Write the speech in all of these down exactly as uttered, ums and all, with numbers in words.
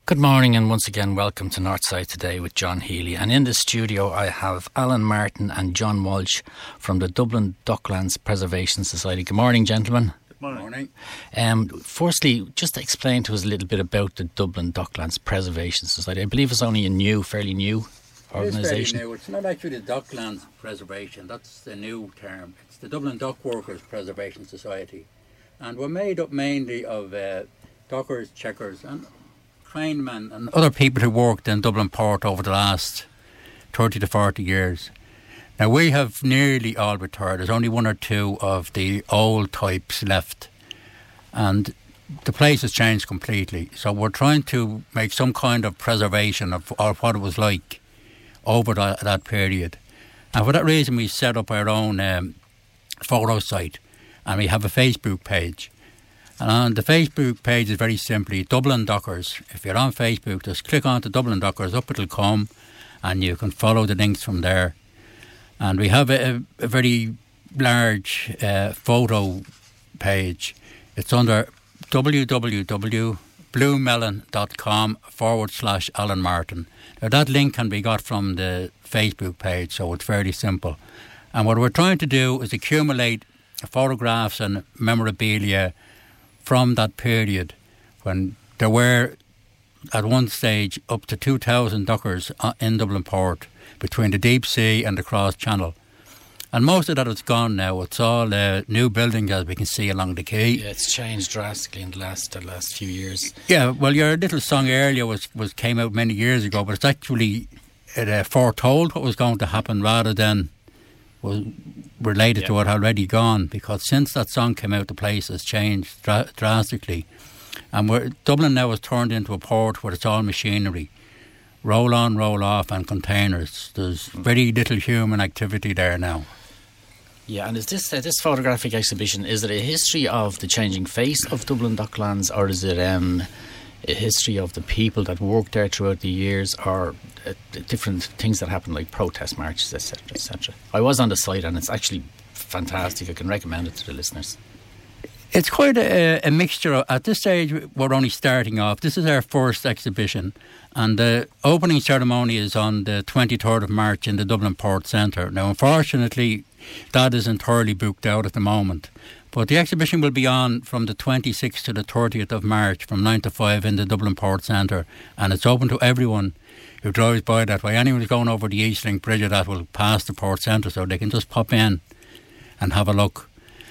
Good morning and once again welcome to Northside Today with John Healy, and in the studio I have Alan Martin and John Walsh from the Dublin Docklands Preservation Society. Good morning, gentlemen. Good morning. Um, firstly, just explain to us a little bit about the Dublin Docklands Preservation Society. I believe it's only a new, fairly new organisation. It is fairly new. It's not actually the Docklands Preservation, that's the new term. It's the Dublin Dock Workers Preservation Society, and we're made up mainly of uh, dockers, checkers and trainmen and other people who worked in Dublin Port over the last thirty to forty years. Now, we have nearly all retired. There's only one or two of the old types left, and the place has changed completely. So we're trying to make some kind of preservation of, of what it was like over that, that period. And for that reason, we set up our own um, photo site, and we have a Facebook page. And on the Facebook page is very simply Dublin Dockers. If you're on Facebook, just click on to Dublin Dockers, up it'll come, and you can follow the links from there. And we have a, a very large uh, photo page. It's under www.bluemelon.com forward slash Alan Martin. Now, that link can be got from the Facebook page, so it's fairly simple. And what we're trying to do is accumulate photographs and memorabilia from that period when there were at one stage up to two thousand dockers in Dublin Port between the deep sea and the cross channel. And most of that is gone now. It's all uh, new buildings, as we can see along the quay. Yeah, it's changed drastically in the last, the last few years. Yeah, well, your little song earlier was, was came out many years ago, but it's actually it, uh, foretold what was going to happen rather than was related yeah. to what had already gone, because since that song came out, the place has changed dra- drastically. And we're, Dublin now has turned into a port where it's all machinery. Roll on, roll off and containers. There's very little human activity there now. Yeah, and is this uh, this photographic exhibition, is it a history of the changing face of Dublin Docklands, or is it um, a history of the people that worked there throughout the years, or uh, different things that happened, like protest marches, et cetera, et cetera? I was on the site and it's actually fantastic. I can recommend it to the listeners. It's quite a, a mixture. Of, at this stage, we're only starting off. This is our first exhibition, and the opening ceremony is on the twenty-third of March in the Dublin Port Centre. Now, unfortunately, that is entirely booked out at the moment. But the exhibition will be on from the twenty-sixth to the thirtieth of March from nine to five in the Dublin Port Centre, and it's open to everyone who drives by that way. Anyone who's going over the Eastlink Bridge or that will pass the Port Centre, so they can just pop in and have a look.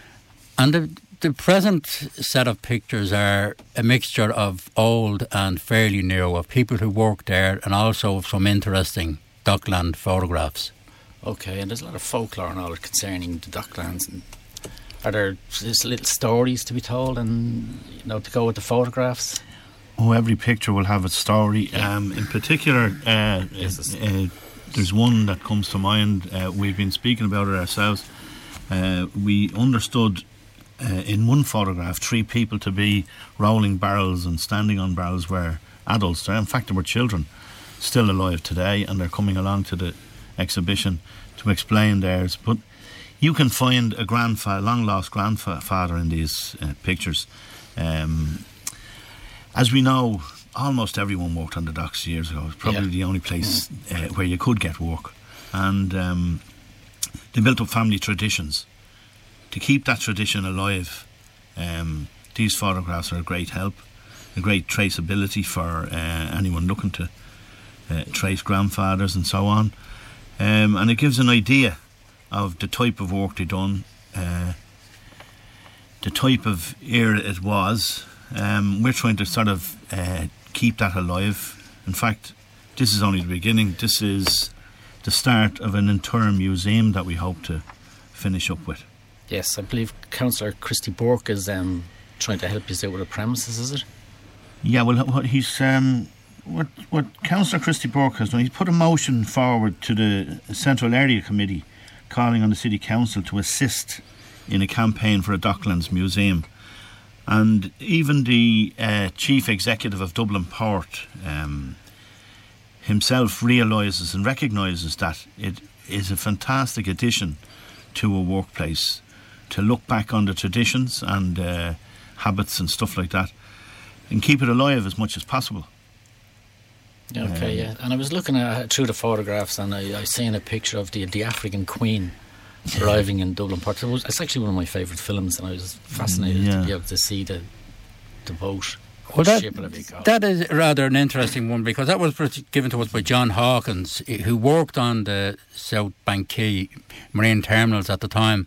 And the, the present set of pictures are a mixture of old and fairly new, of people who worked there, and also of some interesting Dockland photographs. Okay, and there's a lot of folklore and all concerning the Docklands. And are there just little stories to be told, and you know, to go with the photographs? Oh, every picture will have a story. Um, in particular, uh, yes, uh, there's one that comes to mind. Uh, we've been speaking about it ourselves. Uh, we understood uh, in one photograph three people to be rolling barrels and standing on barrels were adults. In fact, there were children still alive today, and they're coming along to the exhibition to explain theirs. But you can find a grandfather, long lost grandfather in these uh, pictures. Um, as we know, almost everyone worked on the docks years ago. It's probably yeah. the only place uh, where you could get work, and um, they built up family traditions. To keep that tradition alive, um, these photographs are a great help, a great traceability for uh, anyone looking to uh, trace grandfathers and so on. Um, and it gives an idea of the type of work they done, uh, the type of era it was. Um, we're trying to sort of uh, keep that alive. In fact, this is only the beginning. This is the start of an entire museum that we hope to finish up with. Yes, I believe Councillor Christy Bourke is um, trying to help you out with the premises, is it? Yeah, well, what he's um, what what Councillor Christy Bourke has done, he's put a motion forward to the Central Area Committee calling on the City Council to assist in a campaign for a Docklands Museum. And even the uh, Chief Executive of Dublin Port um, himself realises and recognises that it is a fantastic addition to a workplace to look back on the traditions and uh, habits and stuff like that and keep it alive as much as possible. Okay, Um, yeah. And I was looking at through the photographs, and I, I seen a picture of the the African Queen arriving in Dublin Port. It was, it's actually one of my favourite films, and I was fascinated Yeah. to be able to see the the boat. Well, that, ship, whatever you call it. that is rather an interesting one, because that was given to us by John Hawkins, who worked on the South Bank Quay marine terminals at the time.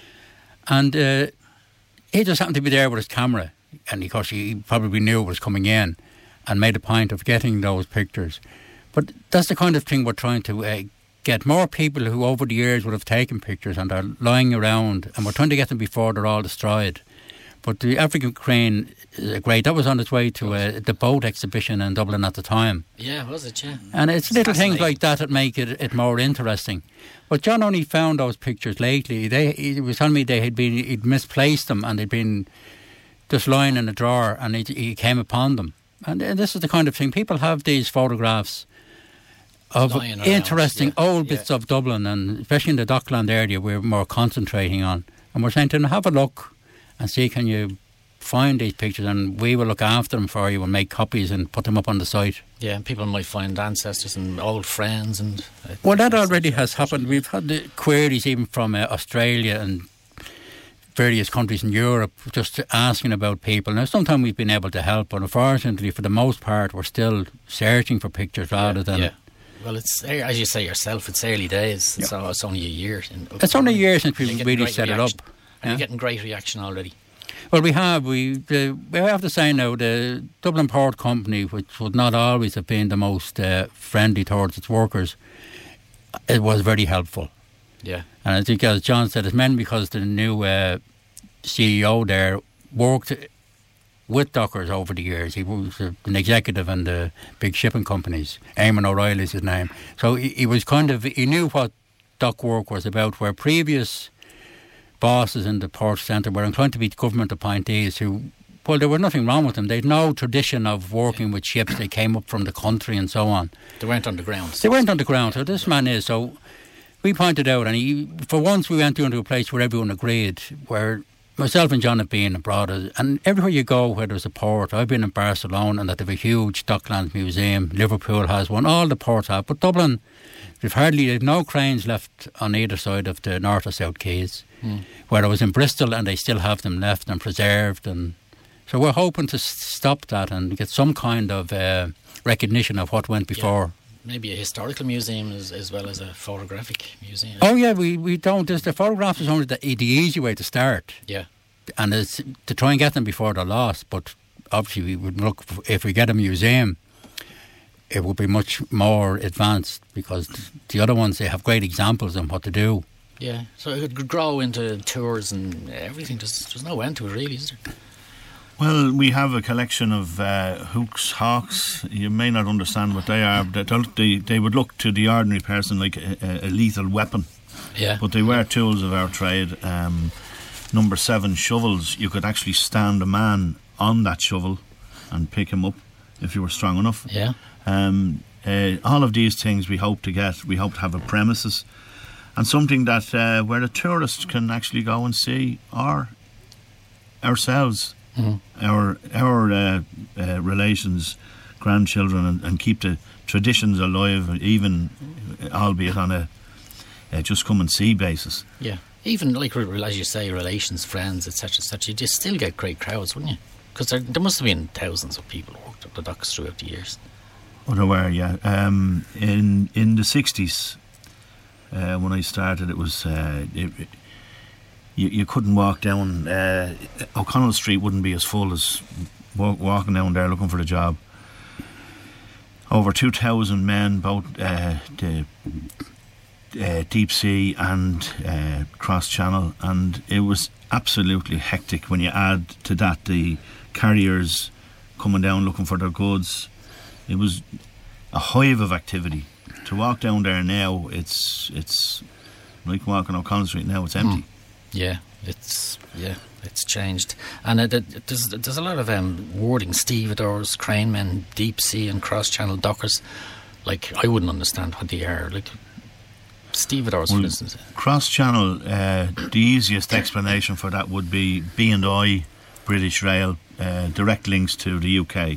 And uh, he just happened to be there with his camera, and of course he probably knew it was coming in and made a point of getting those pictures. But that's the kind of thing we're trying to uh, get more people who over the years would have taken pictures and are lying around, and we're trying to get them before they're all destroyed. But the African Crane is great. That was on its way to uh, the boat exhibition in Dublin at the time. Yeah, was it? Yeah. And it's little things fascinating. like that that make it, it more interesting. But John only found those pictures lately. They, he was telling me they had been, he'd misplaced them, and they'd been just lying in a drawer, and he, he came upon them. And uh, this is the kind of thing. People have these photographs of Lying around, interesting yeah, old yeah. bits of Dublin, and especially in the Dockland area we're more concentrating on. And we're saying to them, have a look and see, can you find these pictures, and we will look after them for you and make copies and put them up on the site. Yeah, and people might find ancestors and old friends. and uh, Well, that already has happened. We've had the queries even from uh, Australia and various countries in Europe just asking about people. Now, sometimes we've been able to help, but unfortunately, for the most part, we're still searching for pictures rather yeah, than... Yeah. Well, it's, as you say yourself, it's early days. It's, Yeah. it's only a year. In, It's only a year since You're we getting really great set reaction. it up. And Yeah. you're getting great reaction already. Well, we have. We the, we have to say now, the Dublin Port Company, which would not always have been the most uh, friendly towards its workers, it was very helpful. Yeah. And I think, as John said, it's mainly because the new uh, C E O there worked with Dockers over the years. He was uh, an executive in the big shipping companies. Eamon O'Reilly is his name. So he, he was kind of, he knew what dock work was about, where previous bosses in the port centre were inclined to be government appointees who, well, there was nothing wrong with them. They had no tradition of working with ships. They came up from the country and so on. They weren't underground. They weren't on the ground, so this man is. So we pointed out, and he, for once we went into a place where everyone agreed, where myself and John have been abroad, and everywhere you go where there's a port, I've been in Barcelona, and that they have a huge Docklands museum. Liverpool has one. All the ports have, but Dublin, they've hardly, they've no cranes left on either side of the north or south quays. Mm. Where I was in Bristol, and they still have them left and preserved, and so we're hoping to s- stop that and get some kind of uh, recognition of what went before. Maybe a historical museum as, as well as a photographic museum. Oh yeah, we, we don't. There's the photographs is only the, the easy way to start, Yeah. and it's to try and get them before they're lost. But obviously, we would look if we get a museum, it would be much more advanced, because the other ones, they have great examples on what to do. Yeah. So it could grow into tours and everything. There's, there's no end to it, really, is there? Well, we have a collection of uh, hooks, hawks. You may not understand what they are, but they, they would look to the ordinary person like a, a lethal weapon. Yeah. But they were tools of our trade. Um, number seven, shovels. You could actually stand a man on that shovel and pick him up if you were strong enough. Yeah. Um, uh, all of these things we hope to get. We hope to have a premises and something that uh, where a tourist can actually go and see our ourselves. Mm. Our our uh, uh, relations, grandchildren, and, and keep the traditions alive, even albeit on a, a just come and see basis. Yeah. Even like, as you say, relations, friends, et cetera, et cetera, you just still get great crowds, wouldn't you? Because there, there must have been thousands of people who worked at the docks throughout the years. Well, there were, yeah. Um, in in the sixties, uh, when I started, it was. Uh, it, it, You, you couldn't walk down uh, O'Connell Street wouldn't be as full as walk, walking down there looking for a job. Over two thousand men, both uh, the uh, deep sea and uh, cross channel, and it was absolutely hectic. When you add to that the carriers coming down looking for their goods, it was a hive of activity. To walk down there now, it's it's like walking O'Connell Street now. It's empty. Mm. Yeah, it's yeah, it's changed, and uh, there's there's a lot of um, wording: stevedores, cranemen, deep sea, and cross channel dockers. Like, I wouldn't understand what they are. Like stevedores, Well, for instance. Cross channel. Uh, the easiest explanation for that would be B and I, British Rail, uh, direct links to the U K.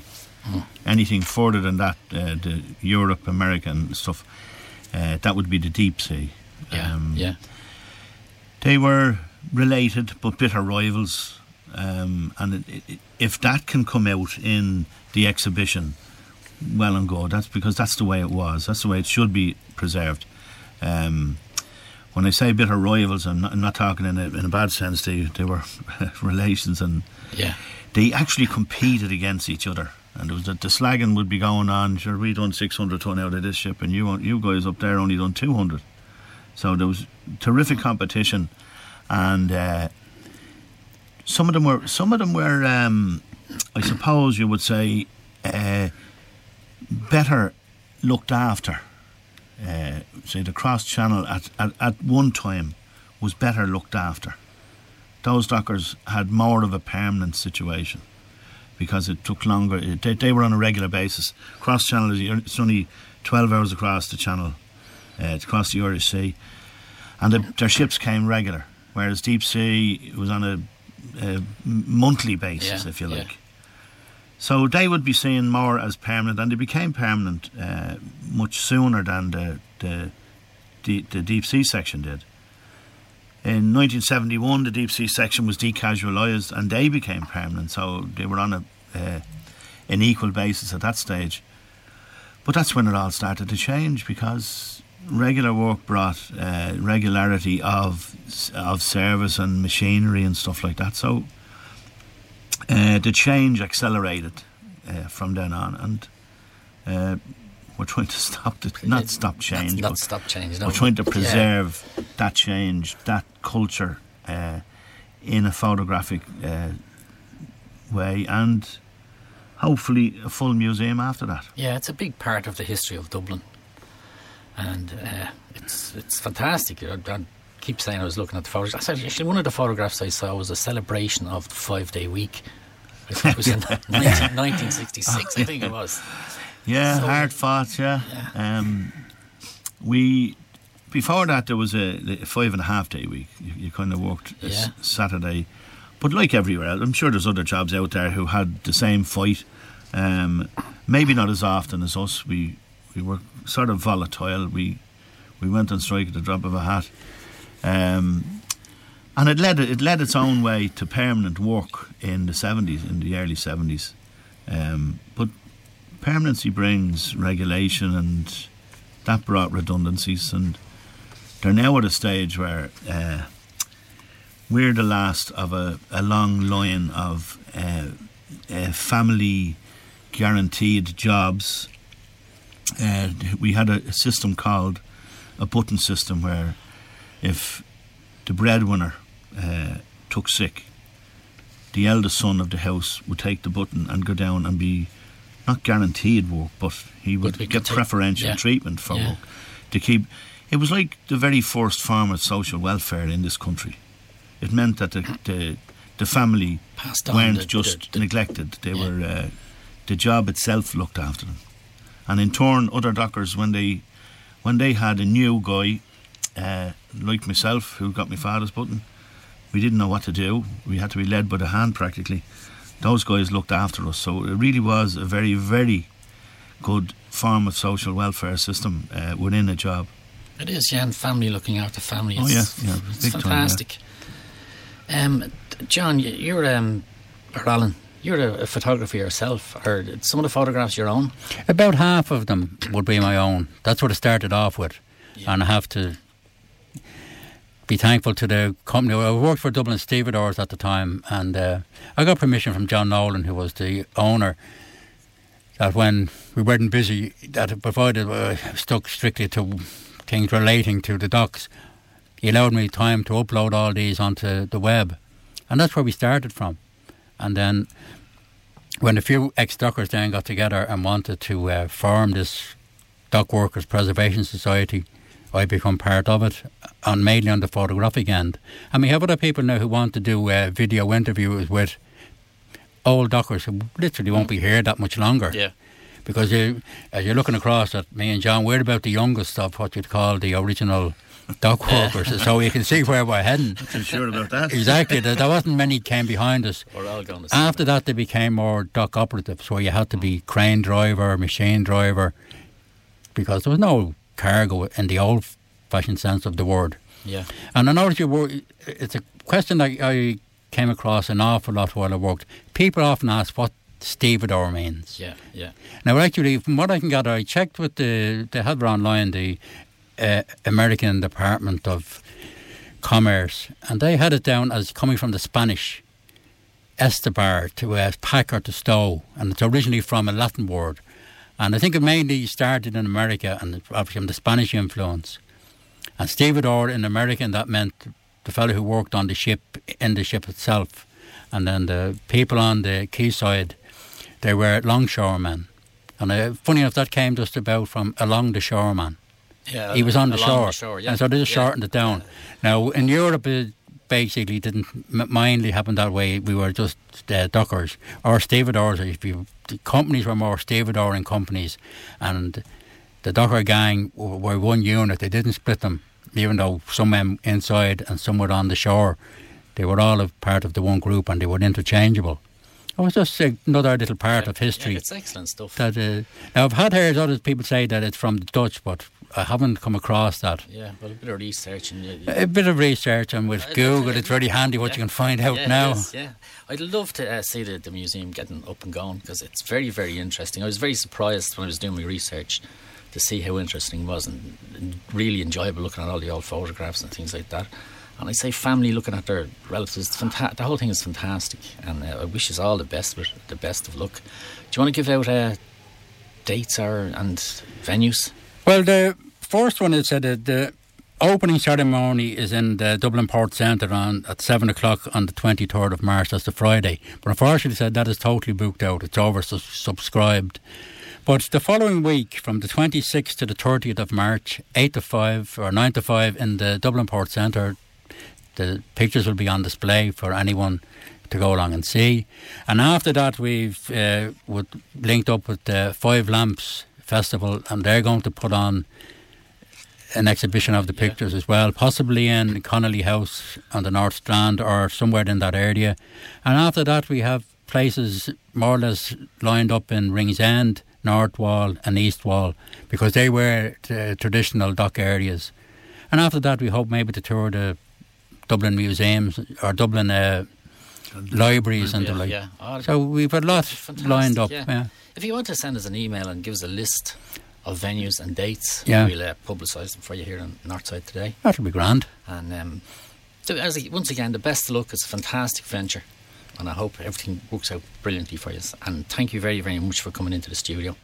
Mm. Anything further than that, uh, the Europe, America and stuff, uh, that would be the deep sea. Yeah, um, yeah. They were related but bitter rivals, um, and it, it, if that can come out in the exhibition, well and good. That's because that's the way it was. That's the way it should be preserved. Um, when I say bitter rivals, I'm not, I'm not talking in a, in a bad sense. They they were relations, and yeah. they actually competed against each other. And there was the, the slagging would be going on. Sure, we done six hundred ton out of this ship, and you you guys up there only done two hundred. So there was terrific competition, and uh, some of them were some of them were, um, I suppose you would say, uh, better looked after. Uh, say the cross channel at, at at one time was better looked after. Those dockers had more of a permanent situation because it took longer. It, they, they were on a regular basis. Cross channel is it's only twelve hours across the channel. Uh, it's across the Irish Sea, and the, their ships came regular. Whereas deep sea was on a, a monthly basis, yeah, if you like. Yeah. So they would be seen more as permanent, and they became permanent uh, much sooner than the, the the the deep sea section did. In nineteen seventy-one, the deep sea section was decasualised, and they became permanent. So they were on a uh, an equal basis at that stage. But that's when it all started to change, because regular work brought uh, regularity of of service and machinery and stuff like that. So uh, the change accelerated uh, from then on, and uh, we're trying to stop the not stop change, not, not but stop change. No. We're trying to preserve yeah. that change, that culture, uh, in a photographic uh, way, and hopefully a full museum after that. Yeah, it's a big part of the history of Dublin, and uh, it's it's fantastic. I, I keep saying I was looking at the photographs. Actually, one of the photographs I saw was a celebration of the five-day week. It was in nineteen sixty-six, I think it was. Yeah, so, hard fought. Yeah, yeah. Um, we before that there was a, a five and a half day week. You, you kind of worked yeah. s- Saturday. But like everywhere else, I'm sure there's other jobs out there who had the same fight. Um, maybe not as often as us. We we were sort of volatile. We we went on strike at the drop of a hat, um, and it led it led its own way to permanent work in the seventies, in the early seventies. Um, but permanency brings regulation, and that brought redundancies. And they're now at a stage where. Uh, We're the last of a, a long line of uh, uh, family guaranteed jobs. Uh, we had a, a system called a button system, where if the breadwinner uh, took sick, the eldest son of the house would take the button and go down and be not guaranteed work, but he would but get take, preferential yeah. treatment for yeah. work to keep. It was like the very first form of social welfare in this country. It meant that the the, the family Passed on weren't the, just the, the, neglected. They yeah. were uh, the job itself looked after them, and in turn, other dockers, when they when they had a new guy uh, like myself who got my father's button, we didn't know what to do. We had to be led by the hand practically. Those guys looked after us, so it really was a very very good form of social welfare system uh, within a job. It is, yeah, and family looking after family. It's, oh yeah, yeah, it's big fantastic. Time, yeah. Um, John, you're um, or Alan, you're a, a photographer yourself. Are some of the photographs your own? About half of them would be my own. That's what I started off with, yeah. and I have to be thankful to the company. I worked for Dublin Stevedores at the time, and uh, I got permission from John Nolan, who was the owner, that when we weren't busy, that provided uh, stuck strictly to things relating to the docks. He allowed me time to upload all these onto the web, and that's where we started from. And then when a few ex-dockers then got together and wanted to uh, form this Dock Workers Preservation Society, I become part of it, and mainly on the photographic end. And we have other people now who want to do uh, video interviews with old dockers who literally won't be here that much longer. Yeah. because you, as you're looking across at me and John, we're about the youngest of what you'd call the original dock workers, so you can see where we're heading. Not too sure about that. Exactly. There, there wasn't many came behind us. We're all going to see After that. that, they became more dock operatives, where you had to be crane driver, machine driver, because there was no cargo in the old-fashioned sense of the word. Yeah. And I noticed you were, it's a question that I came across an awful lot while I worked. People often ask what stevedore means. Yeah, yeah. Now, actually, from what I can gather, I checked with the, they have it online, the uh, American Department of Commerce, and they had it down as coming from the Spanish estebar, to uh, pack or to stow, and it's originally from a Latin word. And I think it mainly started in America, and obviously from the Spanish influence. And stevedore in America, and that meant the fellow who worked on the ship, in the ship itself. And then the people on the quayside, they were longshoremen. And uh, funny enough, that came just about from along the shoreman. Yeah, He was on the along shore. the shore, yeah. And so they just Yeah. shortened it down. Now, in Europe, it basically didn't m- mainly happen that way. We were just uh, dockers or stevedores. If you, the companies were more stevedoring companies, and the docker gang w- were one unit. They didn't split them, even though some went inside and some were on the shore. They were all a part of the one group, and they were interchangeable. It was just another little part Yeah, of history. yeah, it's excellent stuff. That uh, now I've had heard other people say that it's from the Dutch, but I haven't come across that. Yeah, well, a bit of research and you, you, A bit of research, and with I- I- Google, I- it's very handy what yeah. you can find out yeah, it now. is, yeah, I'd love to uh, see the, the museum getting up and going, because it's very, very interesting. I was very surprised when I was doing my research to see how interesting it was, and, and really enjoyable looking at all the old photographs and things like that. And I say family looking at their relatives, fanta- the whole thing is fantastic, and uh, I wish us all the best with the best of luck. Do you want to give out uh, dates or and venues? Well, the first one is that the, the opening ceremony is in the Dublin Port Centre on at seven o'clock on the twenty-third of March. That's the Friday. But unfortunately, said that is totally booked out. It's over-subscribed. But the following week, from the twenty-sixth to the thirtieth of March, eight to five or nine to five in the Dublin Port Centre, the pictures will be on display for anyone to go along and see. And after that, we've uh, would linked up with the Five Lamps Festival, and they're going to put on an exhibition of the Yeah. pictures as well, possibly in Connolly House on the North Strand or somewhere in that area. And after that, we have places more or less lined up in Ringsend, North Wall and East Wall, because they were the traditional dock areas. And after that, we hope maybe to tour the Dublin museums or Dublin uh, libraries and yeah, the like. yeah. Oh, So we've a lot fantastic, lined up. yeah. Yeah. If you want to send us an email and give us a list of venues and dates, Yeah. we'll uh, publicise them for you here on Northside Today. That'll be grand. And um, so as a, once again, the best of luck. It's a fantastic venture, and I hope everything works out brilliantly for you. And thank you very, very much for coming into the studio.